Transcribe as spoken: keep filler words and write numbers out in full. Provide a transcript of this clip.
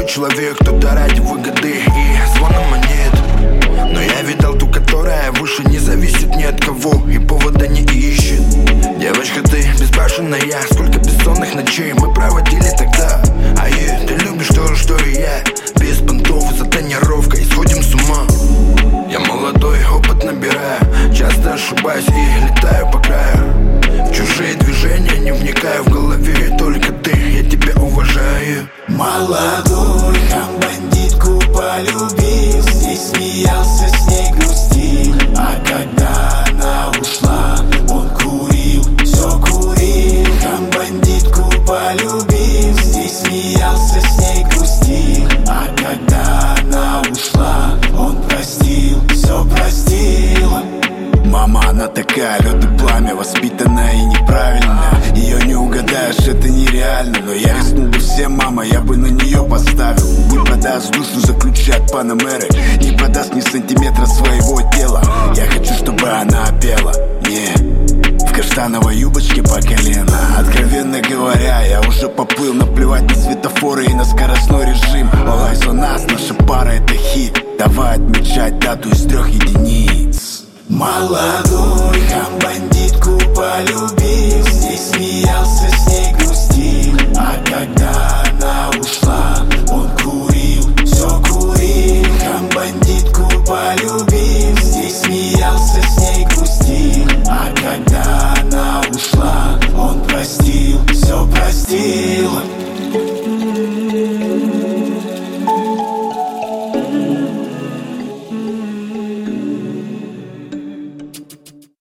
человек, кто-то ради выгоды и звона монет. Но я видел ту, которая выше не зависит ни от кого и повода не ищет. Девочка, ты безбашенная, сколько бессонных ночей мы проводили тогда. А е, ты любишь то же, что и я, без понтов, за тонировкой сходим с ума. Я молодой, опыт набираю, часто ошибаюсь и летаю по краю. В чужие движения не вникаю, в голове только ты, я тебя уважаю. Молодой хам бандитку полюбил, с ней смеялся, с ней грустил. А когда она ушла, он курил, все курил. Хам бандитку полюбил, с ней смеялся, с ней грустил. А когда она ушла, он простил, все простил. Мама, она такая, лед и пламя, воспитанная и неправильная. Ее не угадаешь, это нереально. Но я рискнул бы всем, мама, я бы на нее поставил. Пусть продаст душу, заключает панамеры, не продаст ни сантиметра своего тела. Я хочу, чтобы она пела, не в каштановой юбочке по колено. Откровенно говоря, я уже поплыл, наплевать на светофоры и на скоростной режим. All eyes on us, наша пара это хит. Давай отмечать дату из трех единиц. Молодой хам бандитку полюбил, с ней смеялся,